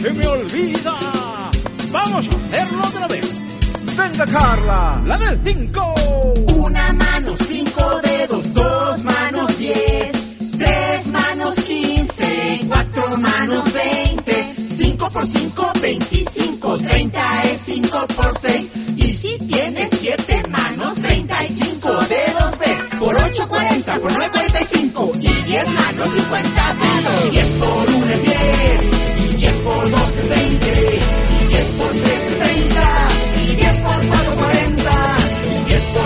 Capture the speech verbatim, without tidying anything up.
se me olvida. Vamos a hacerlo otra vez. Venga, Carla, la del cinco. Una mano, cinco dedos, dos manos, diez. Tres manos, quince. Cuatro manos, veinte. Cinco por cinco, veinticinco. Treinta es cinco por seis. Y si tienes siete manos, treinta y cinco dedos ves. Por ocho, cuarenta. Por nueve, cuarenta y cinco. Y diez manos, cincuenta dedos. Diez por uno es diez. Y diez por dos es veinte. Y diez por tres es treinta. Y diez por cuatro